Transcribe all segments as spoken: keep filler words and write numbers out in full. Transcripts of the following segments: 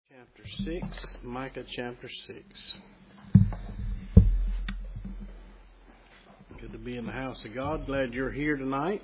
Chapter six, Micah chapter six. Good to be in the house of God. Glad you're here tonight.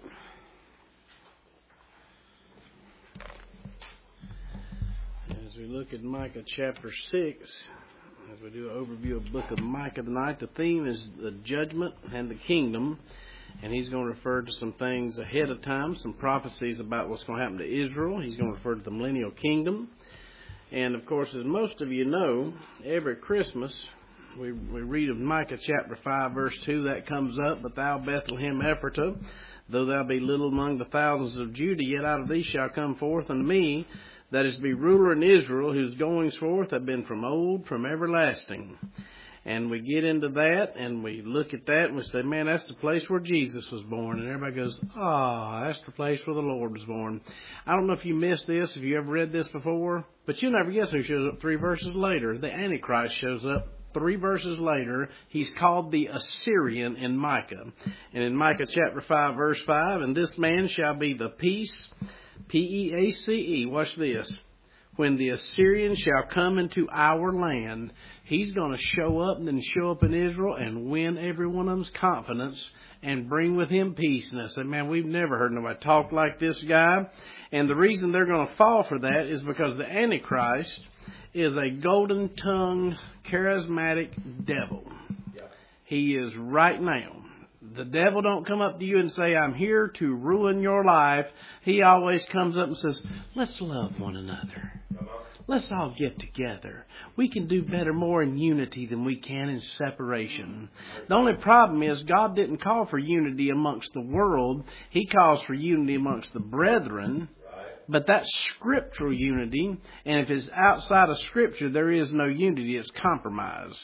As we look at Micah chapter six, as we do an overview of the book of Micah tonight, the theme is the judgment and the kingdom. And he's going to refer to some things ahead of time, some prophecies about what's going to happen to Israel. He's going to refer to the millennial kingdom. And, of course, as most of you know, every Christmas we, we read of Micah chapter five, verse two, that comes up, "But thou, Bethlehem Ephratah, though thou be little among the thousands of Judah, yet out of thee shall come forth unto me that is to be ruler in Israel, whose goings forth have been from old, from everlasting." And we get into that, and we look at that, and we say, man, that's the place where Jesus was born. And everybody goes, ah, oh, that's the place where the Lord was born. I don't know if you missed this, if you ever read this before, but you'll never guess who shows up three verses later. The Antichrist shows up three verses later. He's called the Assyrian in Micah. And in Micah chapter five, verse five, "And this man shall be the peace," P E A C E, watch this, "when the Assyrian shall come into our land." He's going to show up and then show up in Israel and win every one of them's confidence and bring with him peace. And I said, man, we've never heard nobody talk like this guy. And the reason they're going to fall for that is because the Antichrist is a golden-tongued, charismatic devil. Yeah. He is right now. The devil don't come up to you and say, I'm here to ruin your life. He always comes up and says, let's love one another. Let's all get together. We can do better more in unity than we can in separation. The only problem is God didn't call for unity amongst the world. He calls for unity amongst the brethren. But that's scriptural unity. And if it's outside of Scripture, there is no unity. It's compromise.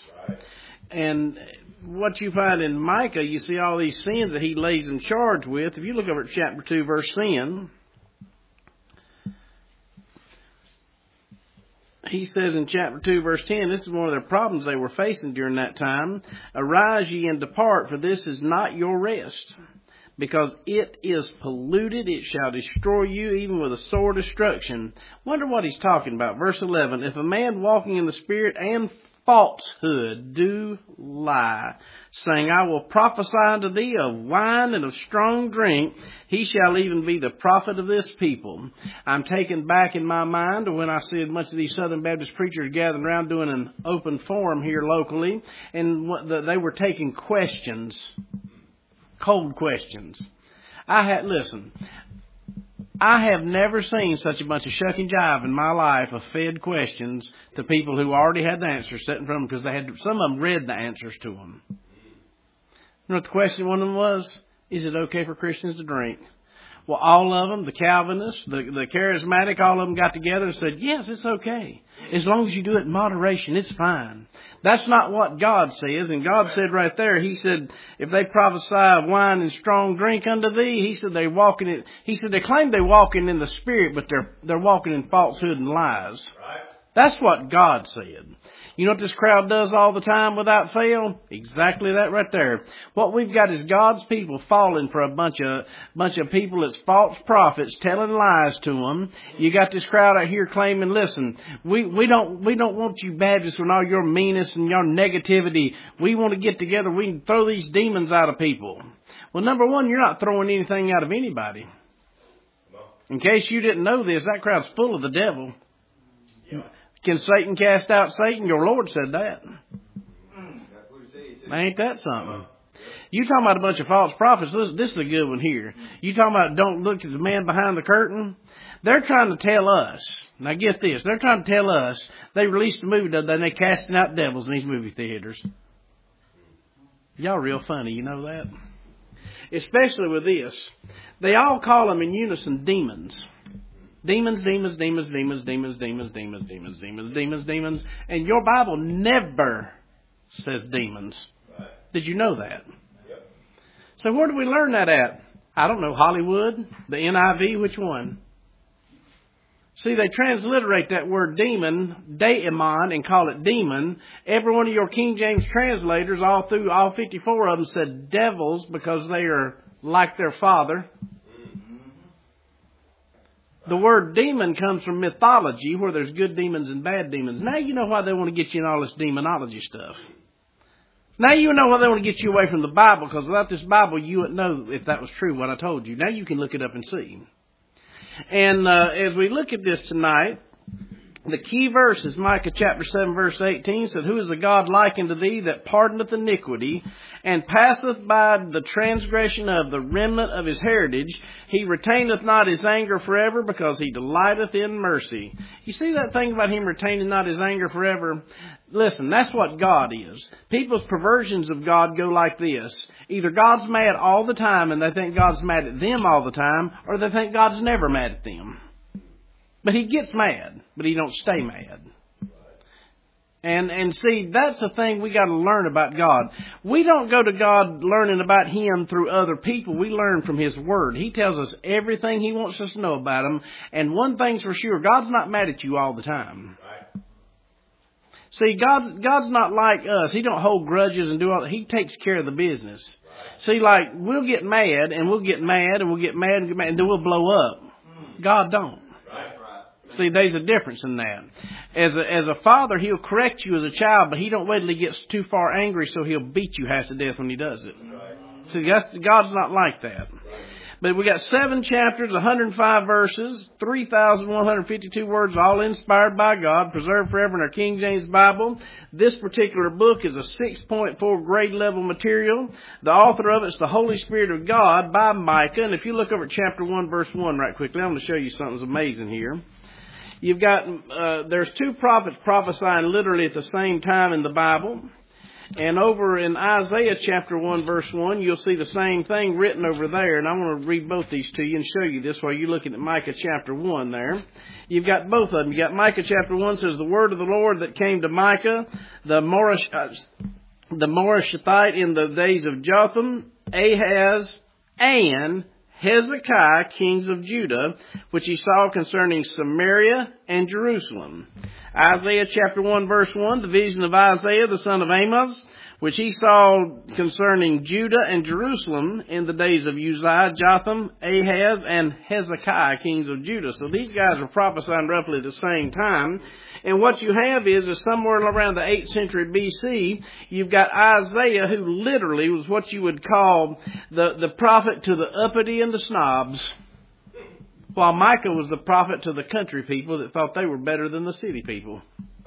And what you find in Micah, you see all these sins that he lays in charge with. If you look over at chapter two, verse ten, he says in chapter two, verse ten, this is one of their problems they were facing during that time. "Arise ye and depart, for this is not your rest. Because it is polluted, it shall destroy you, even with a sore destruction." Wonder what he's talking about. Verse eleven, "If a man walking in the Spirit and falsehood do lie, saying, I will prophesy unto thee of wine and of strong drink, he shall even be the prophet of this people." I'm taken back in my mind to when I see a bunch of these Southern Baptist preachers gathering around doing an open forum here locally, and they were taking questions, cold questions. I had, listen, I have never seen such a bunch of shuck and jive in my life of fed questions to people who already had the answers set in front of them because they had, some of them read the answers to them. You know what the question one of them was? Is it okay for Christians to drink? Well, all of them, the Calvinists, the, the Charismatic, all of them got together and said, yes, it's okay. As long as you do it in moderation, it's fine. That's not what God says. And God said right there, He said, if they prophesy of wine and strong drink unto thee, He said they're walking in, He said they claim they're walking in the Spirit, but they're, they're walking in falsehood and lies. Right. That's what God said. You know what this crowd does all the time without fail? Exactly that right there. What we've got is God's people falling for a bunch of bunch of people that's false prophets telling lies to them. You got this crowd out here claiming, listen, we, we don't we don't want you Baptists with all your meanness and your negativity. We want to get together. We can throw these demons out of people. Well, number one, you're not throwing anything out of anybody. In case you didn't know this, that crowd's full of the devil. Yeah. Can Satan cast out Satan? Your Lord said that. Ain't that something? You talking about a bunch of false prophets. Listen, this is a good one here. You talking about don't look at the man behind the curtain? They're trying to tell us. Now get this. They're trying to tell us. They released a movie the other day and they're casting out devils in these movie theaters. Y'all real funny. You know that? Especially with this. They all call them in unison demons. Demons, demons, demons, demons, demons, demons, demons, demons, demons, demons, demons. And your Bible never says demons. Right. Did you know that? Yep. So where do we learn that at? I don't know. Hollywood? The N I V? Which one? See, they transliterate that word demon, daemon, and call it demon. Every one of your King James translators, all through, all fifty-four of them, said devils because they are like their father. The word demon comes from mythology, where there's good demons and bad demons. Now you know why they want to get you in all this demonology stuff. Now you know why they want to get you away from the Bible, because without this Bible, you wouldn't know if that was true, what I told you. Now you can look it up and see. And uh, as we look at this tonight, the key verse is Micah chapter seven, verse eighteen, said, "Who is a God like unto thee, that pardoneth iniquity, and passeth by the transgression of the remnant of his heritage? He retaineth not his anger forever, because he delighteth in mercy." You see that thing about him retaining not his anger forever? Listen, that's what God is. People's perversions of God go like this. Either God's mad all the time and they think God's mad at them all the time, or they think God's never mad at them. But he gets mad, but he don't stay mad. And and see, that's the thing we got to learn about God. We don't go to God learning about Him through other people. We learn from His Word. He tells us everything He wants us to know about Him. And one thing's for sure, God's not mad at you all the time. Right. See, God God's not like us. He don't hold grudges and do all that. He takes care of the business. Right. See, like, we'll get mad, and we'll get mad, and we'll get mad, and, get mad, and then we'll blow up. Mm. God don't. See, there's a difference in that. As a, as a father, he'll correct you as a child, but he don't wait till he gets too far angry, so he'll beat you half to death when he does it. Right. See, that's, God's not like that. Right. But we got seven chapters, one hundred five verses, three thousand one hundred fifty-two words, all inspired by God, preserved forever in our King James Bible. This particular book is a six point four grade level material. The author of it is the Holy Spirit of God by Micah. And if you look over at chapter one, verse one right quickly, I'm going to show you something amazing here. You've got, uh, there's two prophets prophesying literally at the same time in the Bible. And over in Isaiah chapter one, verse one, you'll see the same thing written over there. And I want to read both these to you and show you this while you're looking at Micah chapter one there. You've got both of them. You've got Micah chapter one says, "The word of the Lord that came to Micah, the Morish, uh, the Morishite in the days of Jotham, Ahaz, and Hezekiah, kings of Judah, which he saw concerning Samaria and Jerusalem." Isaiah chapter one, verse one, the vision of Isaiah, the son of Amos, which he saw concerning Judah and Jerusalem in the days of Uzziah, Jotham, Ahaz, and Hezekiah, kings of Judah. So these guys were prophesying roughly at the same time. And what you have is, is somewhere around the eighth century B C, you've got Isaiah, who literally was what you would call the, the prophet to the uppity and the snobs, while Micah was the prophet to the country people that thought they were better than the city people.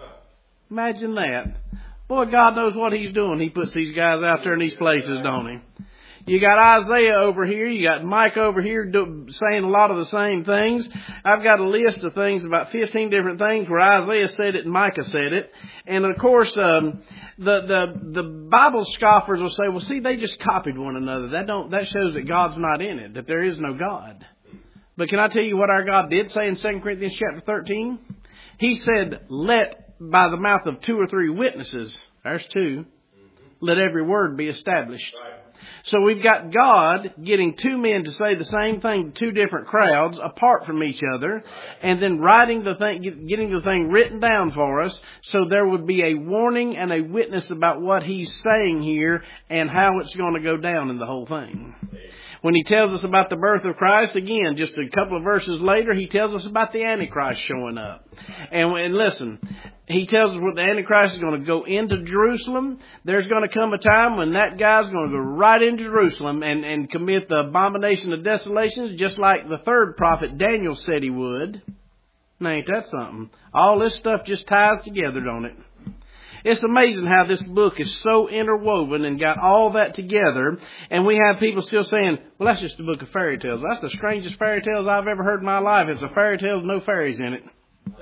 Imagine that. Boy, God knows what He's doing. He puts these guys out there in these places, don't He? You got Isaiah over here. You got Micah over here do, saying a lot of the same things. I've got a list of things, about fifteen different things where Isaiah said it and Micah said it. And of course, um, the, the, the Bible scoffers will say, well, see, they just copied one another. That don't, that shows that God's not in it, that there is no God. But can I tell you what our God did say in Second Corinthians chapter thirteen? He said, let by the mouth of two or three witnesses, there's two, let every word be established. Right. So we've got God getting two men to say the same thing to two different crowds apart from each other, and then writing the thing, getting the thing written down for us, so there would be a warning and a witness about what He's saying here and how it's going to go down in the whole thing. When He tells us about the birth of Christ, again, just a couple of verses later, He tells us about the Antichrist showing up. And, and listen, He tells us what the Antichrist is going to go into Jerusalem. There's going to come a time when that guy's going to go right into Jerusalem and, and commit the abomination of desolations, just like the third prophet Daniel said he would. Now, ain't that something? All this stuff just ties together, don't it? It's amazing how this book is so interwoven and got all that together. And we have people still saying, well, that's just a book of fairy tales. That's the strangest fairy tales I've ever heard in my life. It's a fairy tale with no fairies in it.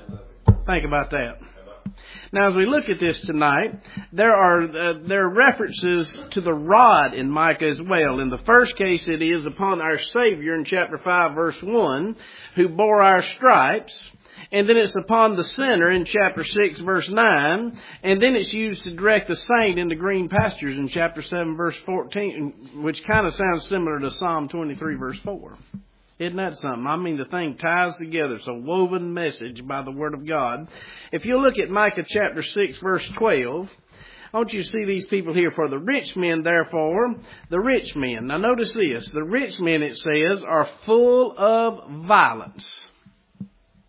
Think about that. Now, as we look at this tonight, there are uh, there are references to the rod in Micah as well. In the first case, it is upon our Savior in chapter five, verse one, who bore our stripes. And then it's upon the sinner in chapter six, verse nine. And then it's used to direct the saint into green pastures in chapter seven, verse fourteen, which kind of sounds similar to Psalm twenty-three, verse four. Isn't that something? I mean, the thing ties together. It's a woven message by the Word of God. If you look at Micah chapter six, verse twelve, I want you to see these people here. For the rich men, therefore, the rich men. Now notice this. The rich men, it says, are full of violence.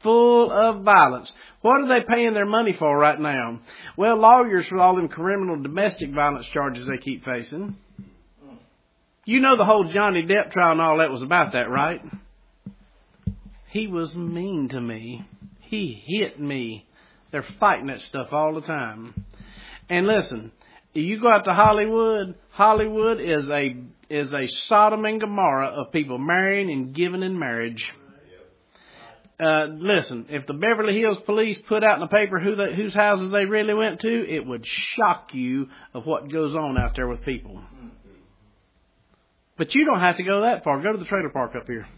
full of violence. What are they paying their money for right now? Well, lawyers for all them criminal domestic violence charges they keep facing. You know the whole Johnny Depp trial and all that was about that, right? He was mean to me. He hit me. They're fighting that stuff all the time. And listen, you go out to Hollywood, Hollywood is a is a Sodom and Gomorrah of people marrying and giving in marriage. Uh, listen, if the Beverly Hills police put out in the paper who they, whose houses they really went to, it would shock you of what goes on out there with people. But you don't have to go that far. Go to the trailer park up here.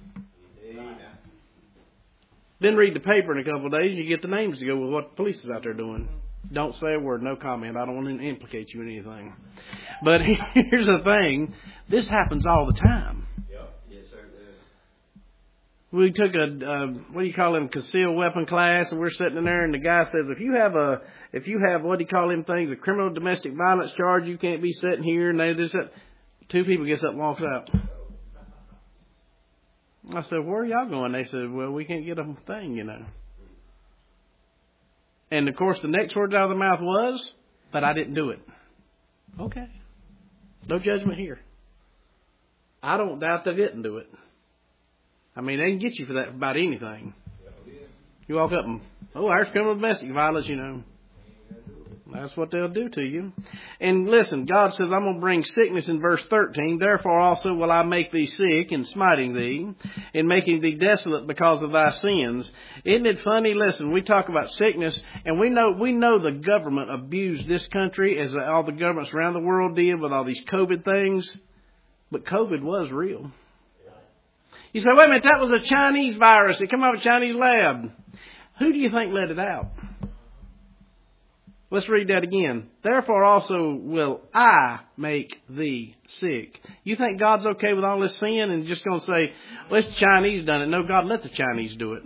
Then read the paper in a couple of days and you get the names to go with what the police is out there doing. Don't say a word, no comment. I don't want to implicate you in anything. But here's the thing. This happens all the time. We took a, uh, what do you call them, concealed weapon class, and we're sitting in there, and the guy says, if you have a, if you have, what do you call them things, a criminal domestic violence charge, you can't be sitting here, and they just, two people gets up and walks out. I said, where are y'all going? They said, well, we can't get a thing, you know. And of course, the next words out of the mouth was, but I didn't do it. Okay. No judgment here. I don't doubt they didn't do it. I mean, they can get you for that about anything. You walk up and, oh, there's criminal domestic violence, you know. That's what they'll do to you. And listen, God says, I'm going to bring sickness in verse thirteen. Therefore also will I make thee sick in smiting thee, in making thee desolate because of thy sins. Isn't it funny? Listen, we talk about sickness, and we know we know the government abused this country as all the governments around the world did with all these COVID things. But COVID was real. You say, wait a minute, that was a Chinese virus. It came out of a Chinese lab. Who do you think let it out? Let's read that again. Therefore also will I make thee sick. You think God's okay with all this sin and just going to say, well, it's the Chinese done it. No, God let the Chinese do it.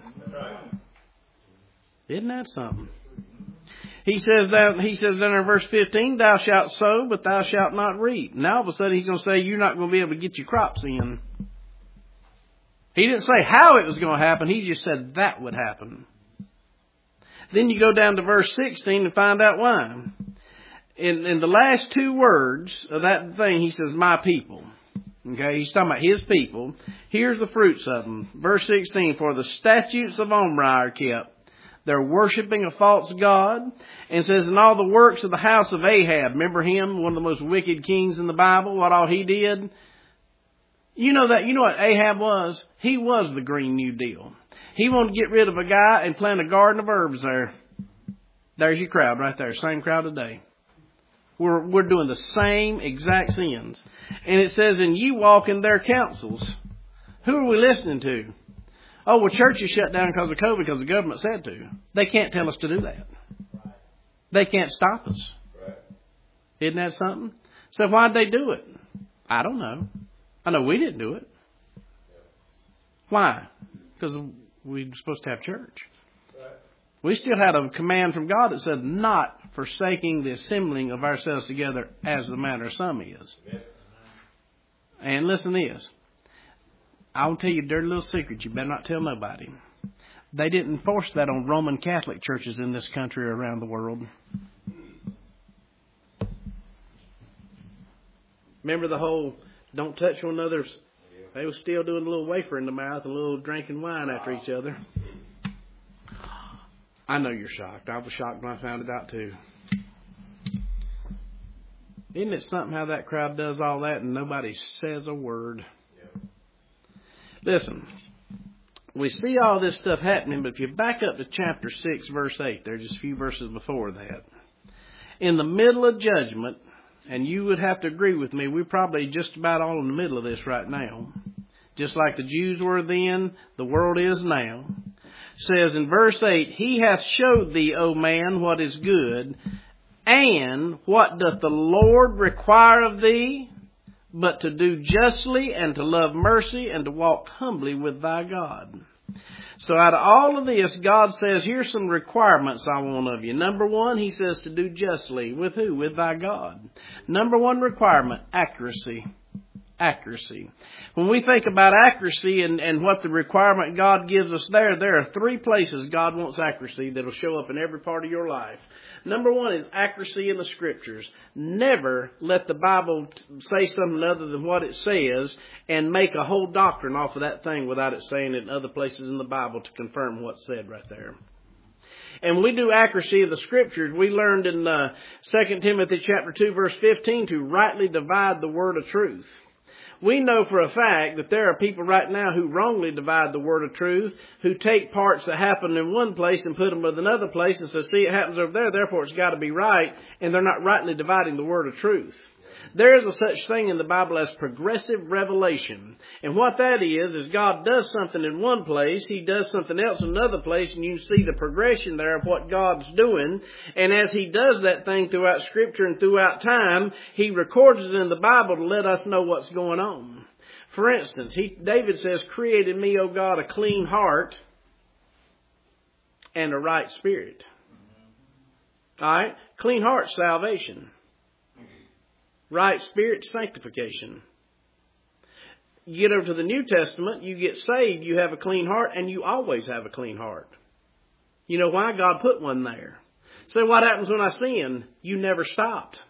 Isn't that something? He says that, he says then in verse fifteen, thou shalt sow, but thou shalt not reap. Now all of a sudden he's going to say, you're not going to be able to get your crops in. He didn't say how it was going to happen. He just said that would happen. Then you go down to verse sixteen and find out why. In, in the last two words of that thing, he says, my people. Okay, he's talking about his people. Here's the fruits of them. Verse sixteen, for the statutes of Omri are kept. They're worshiping a false god. And says, in all the works of the house of Ahab. Remember him, one of the most wicked kings in the Bible, what all he did? You know that, you know what Ahab was? He was the Green New Deal. He wanted to get rid of a guy and plant a garden of herbs there. There's your crowd right there. Same crowd today. We're, we're doing the same exact sins. And it says, and ye walk in their counsels. Who are we listening to? Oh, well, church is shut down because of COVID because the government said to. They can't tell us to do that. They can't stop us. Isn't that something? So why'd they do it? I don't know. I know we didn't do it. Why? Because we were supposed to have church. We still had a command from God that said not forsaking the assembling of ourselves together as the manner of some is. And listen to this. I'll tell you a dirty little secret. You better not tell nobody. They didn't enforce that on Roman Catholic churches in this country or around the world. Remember the whole don't touch one another's. They were still doing a little wafer in the mouth and a little drinking wine after each other. I know you're shocked. I was shocked when I found it out too. Isn't it something how that crowd does all that and nobody says a word? Listen, we see all this stuff happening, but if you back up to chapter six, verse eight, there's just a few verses before that. In the middle of judgment, and you would have to agree with me, we're probably just about all in the middle of this right now. Just like the Jews were then, the world is now. Says in verse eight, he hath showed thee, O man, what is good, and what doth the Lord require of thee, but to do justly and to love mercy and to walk humbly with thy God. So out of all of this, God says, here's some requirements I want of you. Number one, he says to do justly. With who? With thy God. Number one requirement, accuracy. accuracy. When we think about accuracy and, and what the requirement God gives us there, there are three places God wants accuracy that will show up in every part of your life. Number one is accuracy in the Scriptures. Never let the Bible say something other than what it says and make a whole doctrine off of that thing without it saying it in other places in the Bible to confirm what's said right there. And when we do accuracy of the Scriptures, we learned in uh, Second Timothy chapter two, verse fifteen, to rightly divide the word of truth. We know for a fact that there are people right now who wrongly divide the word of truth, who take parts that happen in one place and put them in another place and say, see, it happens over there, therefore it's got to be right, and they're not rightly dividing the word of truth. There is a such thing in the Bible as progressive revelation. And what that is, is God does something in one place, He does something else in another place, and you see the progression there of what God's doing. And as He does that thing throughout Scripture and throughout time, He records it in the Bible to let us know what's going on. For instance, he, David says, create in me, O God, a clean heart and a right spirit. All right? Clean heart, salvation. Right spirit, sanctification. You get over to the New Testament, you get saved, you have a clean heart, and you always have a clean heart. You know why? God put one there. So what happens when I sin? You never stopped.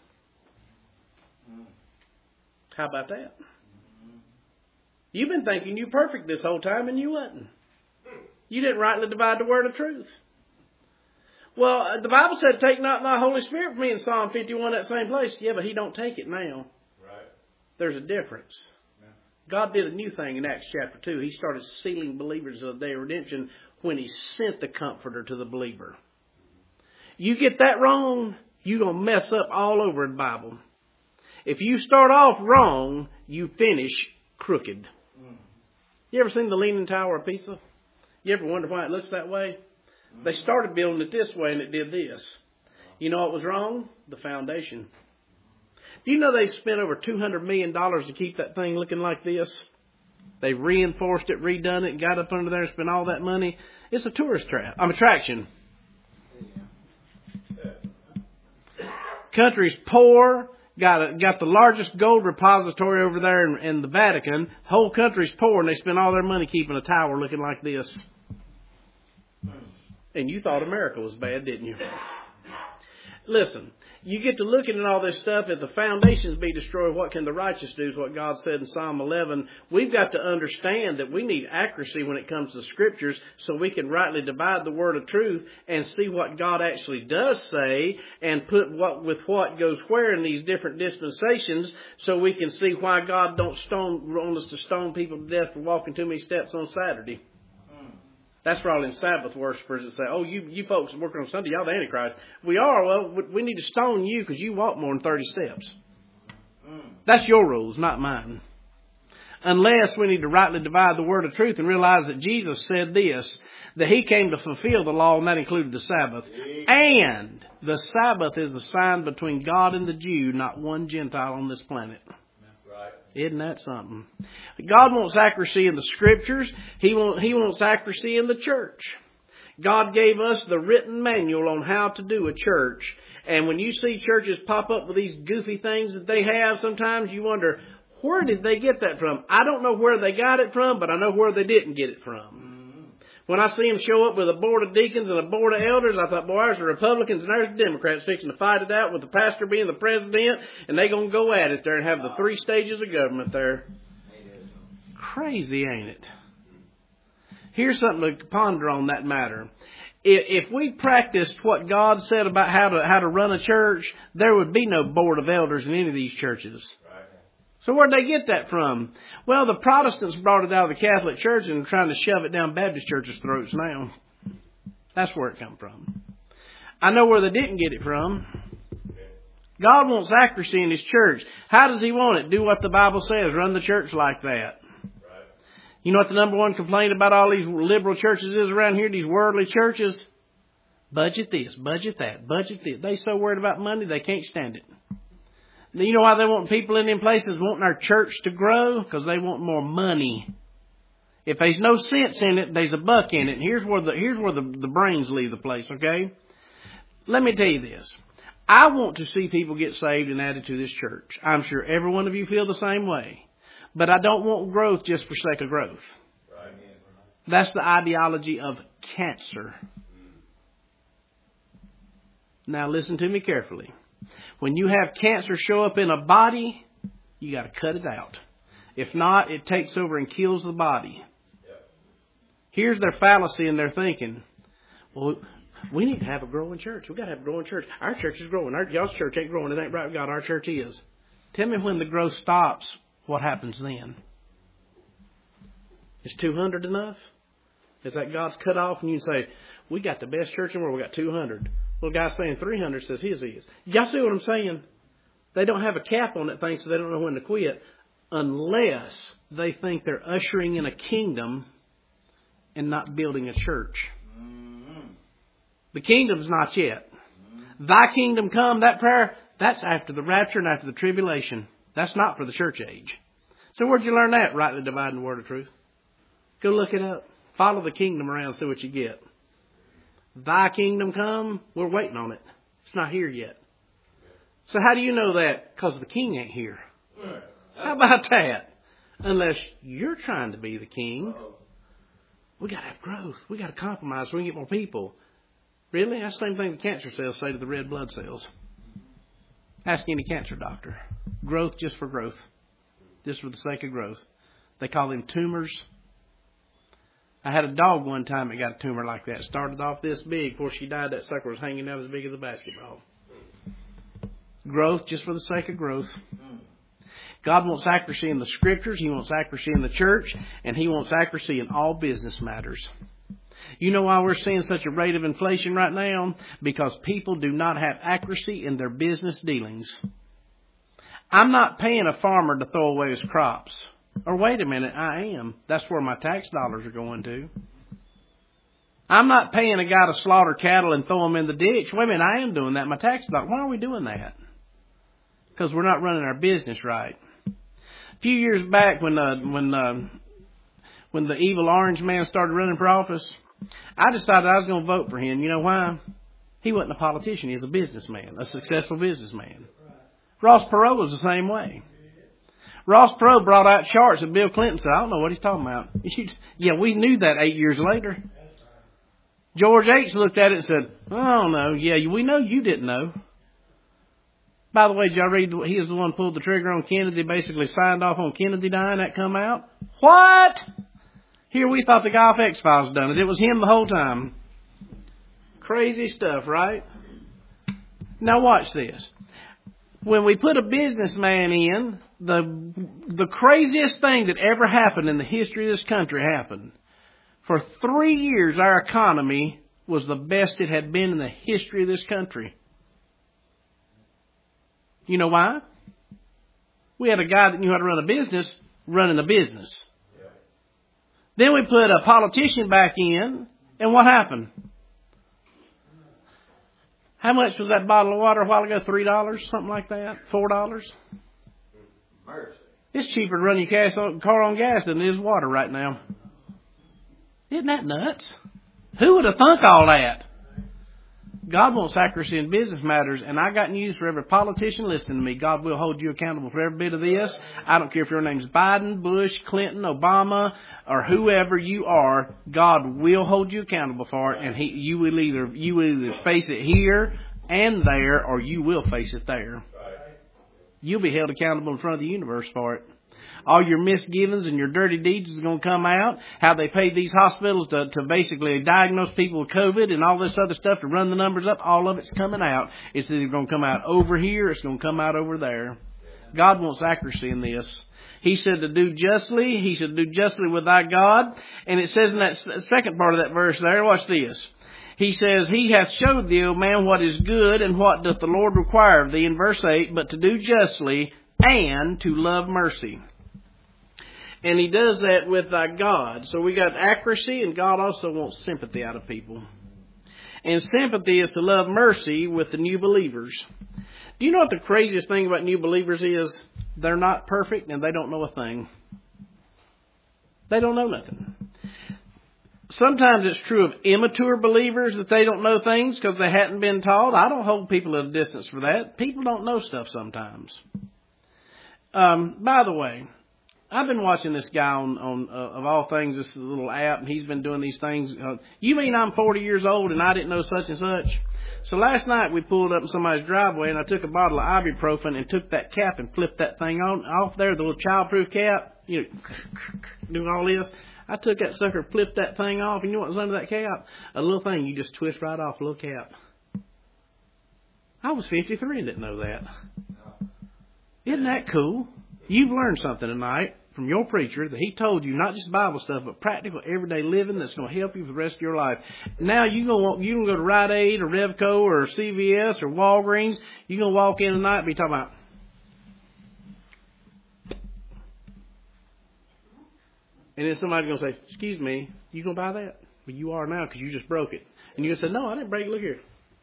How about that? You've been thinking you're perfect this whole time, and you wasn't. You didn't rightly divide the word of truth. Well, the Bible said, take not thy Holy Spirit from me in Psalm fifty-one, that same place. Yeah, but He don't take it now. Right. There's a difference. Yeah. God did a new thing in Acts chapter two. He started sealing believers of the day of redemption when He sent the Comforter to the believer. You get that wrong, you're going to mess up all over the Bible. If you start off wrong, you finish crooked. Mm. You ever seen the Leaning Tower of Pisa? You ever wonder why it looks that way? They started building it this way and it did this. You know what was wrong? The foundation. Do you know they spent over two hundred million dollars to keep that thing looking like this? They reinforced it, redone it, and got up under there and spent all that money. It's a tourist trap. I'm attraction. Country's poor. Got a, got the largest gold repository over there in, in the Vatican. Whole country's poor and they spent all their money keeping a tower looking like this. And you thought America was bad, didn't you? Listen, you get to looking at all this stuff. If the foundations be destroyed, what can the righteous do is what God said in Psalm eleven. We've got to understand that we need accuracy when it comes to Scriptures so we can rightly divide the word of truth and see what God actually does say and put what with what goes where in these different dispensations so we can see why God don't stone, want us to stone people to death for walking too many steps on Saturday. That's for all them Sabbath worshippers that say, oh, you, you folks working on Sunday, y'all the Antichrist. We are. Well, we need to stone you because you walk more than thirty steps. Mm. That's your rules, not mine. Unless we need to rightly divide the word of truth and realize that Jesus said this, that He came to fulfill the law, and that included the Sabbath. And the Sabbath is the sign between God and the Jew, not one Gentile on this planet. Isn't that something? God wants accuracy in the Scriptures. He, want, he wants accuracy in the church. God gave us the written manual on how to do a church. And when you see churches pop up with these goofy things that they have, sometimes you wonder, where did they get that from? I don't know where they got it from, but I know where they didn't get it from. When I see them show up with a board of deacons and a board of elders, I thought, boy, there's the Republicans and there's the Democrats fixing to fight it out with the pastor being the president, and they're going to go at it there and have the three stages of government there. Crazy, ain't it? Here's something to ponder on that matter. If we practiced what God said about how to how to run a church, there would be no board of elders in any of these churches. So where'd they get that from? Well, the Protestants brought it out of the Catholic Church and are trying to shove it down Baptist churches' throats now. That's where it come from. I know where they didn't get it from. God wants accuracy in His church. How does He want it? Do what the Bible says. Run the church like that. You know what the number one complaint about all these liberal churches is around here? These worldly churches? Budget this, budget that, budget this. They so worried about money they can't stand it. You know why they want people in them places wanting our church to grow? Because they want more money. If there's no sense in it, there's a buck in it. And here's where the here's where the, the brains leave the place, okay? Let me tell you this. I want to see people get saved and added to this church. I'm sure every one of you feel the same way. But I don't want growth just for sake of growth. That's the ideology of cancer. Now listen to me carefully. When you have cancer show up in a body, you got to cut it out. If not, it takes over and kills the body. Here's their fallacy in their thinking. Well, we need to have a growing church. We've got to have a growing church. Our church is growing. Our, y'all's church ain't growing. It ain't right with God. Our church is. Tell me when the growth stops, what happens then? Is two hundred enough? Is that God's cut off and you can say, we got the best church in the world, we got two hundred. Well, the guy saying three hundred says his is. Y'all see what I'm saying? They don't have a cap on that thing, so they don't know when to quit unless they think they're ushering in a kingdom and not building a church. Mm-hmm. The kingdom's not yet. Mm-hmm. Thy kingdom come, that prayer, that's after the rapture and after the tribulation. That's not for the church age. So where'd you learn that? Rightly dividing the word of truth. Go look it up. Follow the kingdom around, see what you get. Thy kingdom come, we're waiting on it. It's not here yet. So how do you know that? Because the king ain't here. How about that? Unless you're trying to be the king. We got to have growth. We got to compromise so we can get more people. Really? That's the same thing the cancer cells say to the red blood cells. Ask any cancer doctor. Growth just for growth. Just for the sake of growth. They call them tumors. I had a dog one time that got a tumor like that. It started off this big. Before she died, that sucker was hanging out as big as a basketball. Growth just for the sake of growth. God wants accuracy in the scriptures. He wants accuracy in the church. And He wants accuracy in all business matters. You know why we're seeing such a rate of inflation right now? Because people do not have accuracy in their business dealings. I'm not paying a farmer to throw away his crops. Or wait a minute, I am. That's where my tax dollars are going to. I'm not paying a guy to slaughter cattle and throw them in the ditch. Wait a minute, I am doing that. My tax dollars. Why are we doing that? Because we're not running our business right. A few years back when uh, when uh, when the evil orange man started running for office, I decided I was going to vote for him. You know why? He wasn't a politician. He was a businessman, a successful businessman. Ross Perot was the same way. Ross Perot brought out charts that Bill Clinton said, I don't know what he's talking about. Yeah, we knew that eight years later. George H. looked at it and said, I don't know. Yeah, we know you didn't know. By the way, did y'all read, he was the one who pulled the trigger on Kennedy, basically signed off on Kennedy dying, that come out? What? Here we thought the Golf X-Files done it. It was him the whole time. Crazy stuff, right? Now watch this. When we put a businessman in, the the craziest thing that ever happened in the history of this country happened. For three years, our economy was the best it had been in the history of this country. You know why? We had a guy that knew how to run a business running a business. Then we put a politician back in, and what happened? How much was that bottle of water a while ago? Three dollars, something like that? Four dollars? It's cheaper to run your gas on, car on gas than it is water right now. Isn't that nuts? Who would have thunk all that? God wants accuracy in business matters, and I got news for every politician listening to me. God will hold you accountable for every bit of this. I don't care if your name's Biden, Bush, Clinton, Obama, or whoever you are. God will hold you accountable for it, and he, you will either you will either face it here and there, or you will face it there. You'll be held accountable in front of the universe for it. All your misgivings and your dirty deeds is going to come out. How they paid these hospitals to, to basically diagnose people with COVID and all this other stuff to run the numbers up. All of it's coming out. It's either going to come out over here or it's going to come out over there. God wants accuracy in this. He said to do justly. He said to do justly with thy God. And it says in that second part of that verse there, watch this. He says, He hath showed thee, O man, what is good and what doth the Lord require of thee in verse eight, but to do justly and to love mercy. And He does that with thy God. So we got accuracy, and God also wants sympathy out of people. And sympathy is to love mercy with the new believers. Do you know what the craziest thing about new believers is? They're not perfect and they don't know a thing. They don't know nothing. Sometimes it's true of immature believers that they don't know things because they hadn't been taught. I don't hold people at a distance for that. People don't know stuff sometimes. Um, by the way, I've been watching this guy on, on uh, of all things, this little app, and he's been doing these things. Uh, you mean I'm forty years old and I didn't know such and such? So last night we pulled up in somebody's driveway, and I took a bottle of ibuprofen and took that cap and flipped that thing on off there, the little childproof cap, you know, doing all this. I took that sucker, flipped that thing off, and you know what was under that cap? A little thing you just twist right off, a little cap. I was fifty-three and didn't know that. Isn't that cool? You've learned something tonight from your preacher that he told you not just Bible stuff, but practical everyday living that's going to help you for the rest of your life. Now you go you can go to Rite Aid or Revco or C V S or Walgreens. You're going to walk in tonight and be talking about, and then somebody's going to say, excuse me, you going to buy that? Well, you are now because you just broke it. And you're going to say, no, I didn't break it. Look here.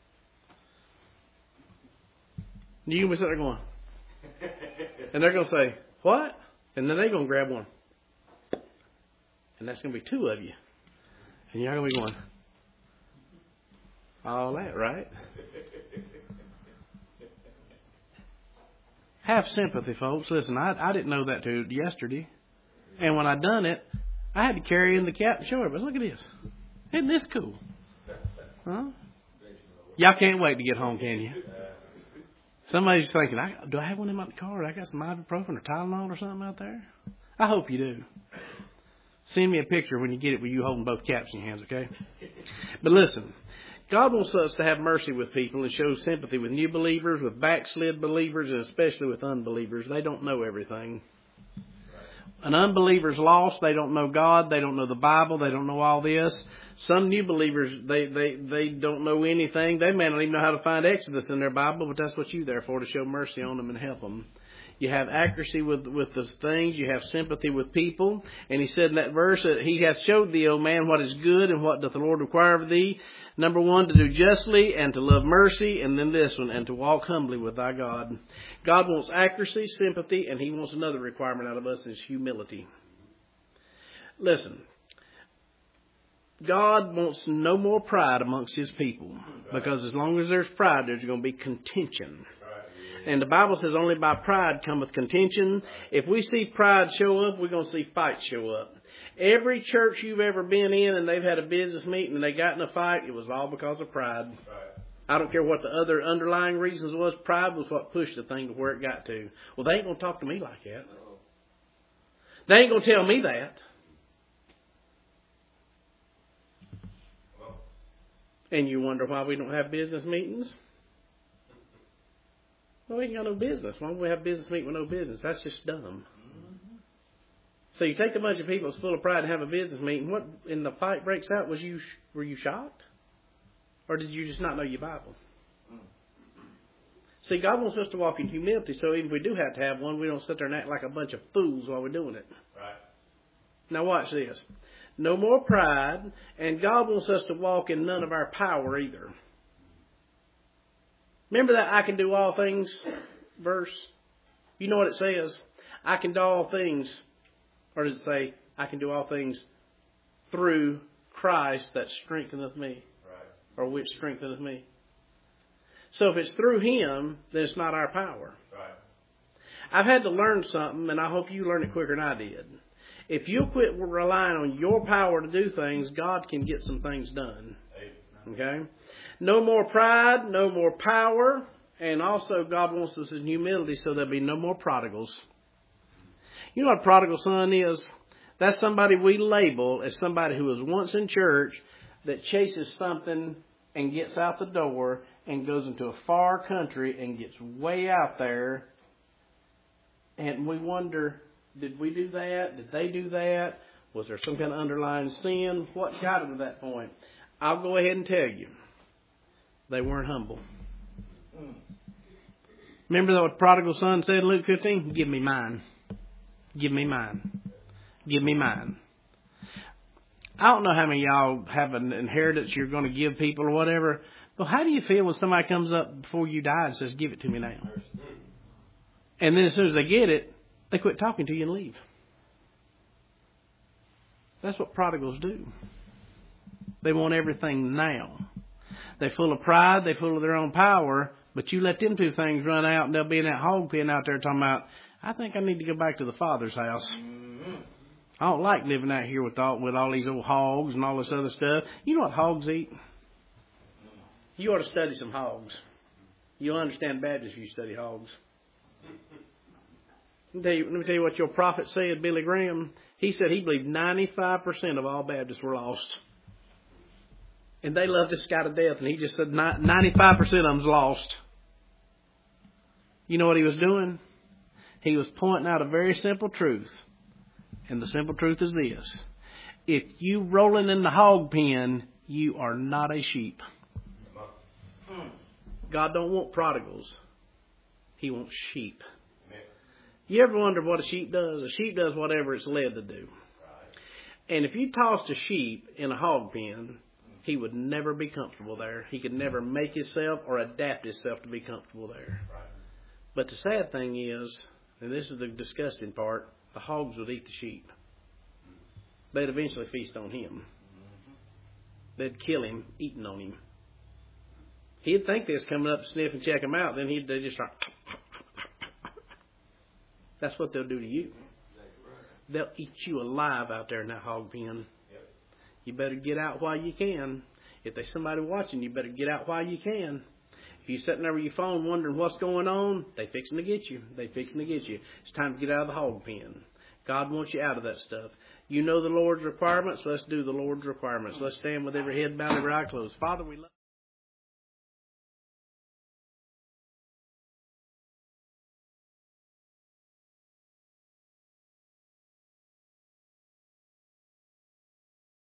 And you're going to be sitting there going, and they're going to say, what? And then they're going to grab one. And that's going to be two of you. And you're going to be going, all that, right? Have sympathy, folks. Listen, I, I didn't know that till yesterday. And when I done it, I had to carry in the cap and show her. But look at this. Isn't this cool? Huh? Y'all can't wait to get home, can you? Somebody's thinking, I, do I have one in my car? I got some ibuprofen or Tylenol or something out there? I hope you do. Send me a picture when you get it with you holding both caps in your hands, okay? But listen, God wants us to have mercy with people and show sympathy with new believers, with backslid believers, and especially with unbelievers. They don't know everything. An unbeliever's lost. They don't know God. They don't know the Bible. They don't know all this. Some new believers, they, they, they don't know anything. They may not even know how to find Exodus in their Bible, but that's what you're there for, to show mercy on them and help them. You have accuracy with, with the things. You have sympathy with people. And he said in that verse that he hath showed thee, O man, what is good and what doth the Lord require of thee. Number one, to do justly and to love mercy. And then this one, and to walk humbly with thy God. God wants accuracy, sympathy, and he wants another requirement out of us, is humility. Listen, God wants no more pride amongst his people. Because as long as there's pride, there's going to be contention. And the Bible says only by pride cometh contention. If we see pride show up, we're going to see fights show up. Every church you've ever been in and they've had a business meeting and they got in a fight, it was all because of pride. Right. I don't care what the other underlying reasons was. Pride was what pushed the thing to where it got to. Well, they ain't going to talk to me like that. They ain't going to tell me that. And you wonder why we don't have business meetings? Well, we ain't got no business. Why don't we have a business meeting with no business? That's just dumb. So you take a bunch of people that's full of pride and have a business meeting. What, and the fight breaks out, was you were you shocked? Or did you just not know your Bible? See, God wants us to walk in humility, so even if we do have to have one, we don't sit there and act like a bunch of fools while we're doing it. Right. Now watch this. No more pride, and God wants us to walk in none of our power either. Remember that I can do all things verse? You know what it says? I can do all things. Or does it say, I can do all things through Christ that strengtheneth me? Right. Or which strengtheneth me? So if it's through him, then it's not our power. Right. I've had to learn something, and I hope you learn it quicker than I did. If you quit relying on your power to do things, God can get some things done. Okay? No more pride, no more power, and also God wants us in humility so there'll be no more prodigals. You know what a prodigal son is? That's somebody we label as somebody who was once in church that chases something and gets out the door and goes into a far country and gets way out there. And we wonder, did we do that? Did they do that? Was there some kind of underlying sin? What got them to that point? I'll go ahead and tell you. They weren't humble. Remember what the prodigal son said in Luke fifteen? Give me mine. Give me mine. Give me mine. I don't know how many of y'all have an inheritance you're going to give people or whatever. But how do you feel when somebody comes up before you die and says, give it to me now? And then as soon as they get it, they quit talking to you and leave. That's what prodigals do. They want everything now. They're full of pride. They're full of their own power. But you let them two things run out and they'll be in that hog pen out there talking about, I think I need to go back to the Father's house. I don't like living out here with all with all these old hogs and all this other stuff. You know what hogs eat? You ought to study some hogs. You'll understand Baptists if you study hogs. Let me tell you, let me tell you what your prophet said, Billy Graham. He said he believed ninety-five percent of all Baptists were lost. And they loved this guy to death. And he just said ninety-five percent of them's lost. You know what he was doing? He was pointing out a very simple truth. And the simple truth is this. If you rolling in the hog pen, you are not a sheep. God don't want prodigals. He wants sheep. You ever wonder what a sheep does? A sheep does whatever it's led to do. And if you tossed a sheep in a hog pen, he would never be comfortable there. He could never make himself or adapt himself to be comfortable there. But the sad thing is, and this is the disgusting part, the hogs would eat the sheep. They'd eventually feast on him. They'd kill him, eating on him. He'd think they was coming up to sniff and check him out. Then he'd they just start. That's what they'll do to you. They'll eat you alive out there in that hog pen. You better get out while you can. If there's somebody watching, you better get out while you can. If you're sitting there with your phone wondering what's going on, they fixing to get you. They fixing to get you. It's time to get out of the hog pen. God wants you out of that stuff. You know the Lord's requirements. Let's do the Lord's requirements. Let's stand with every head bowed, every eye closed. Father, we love you.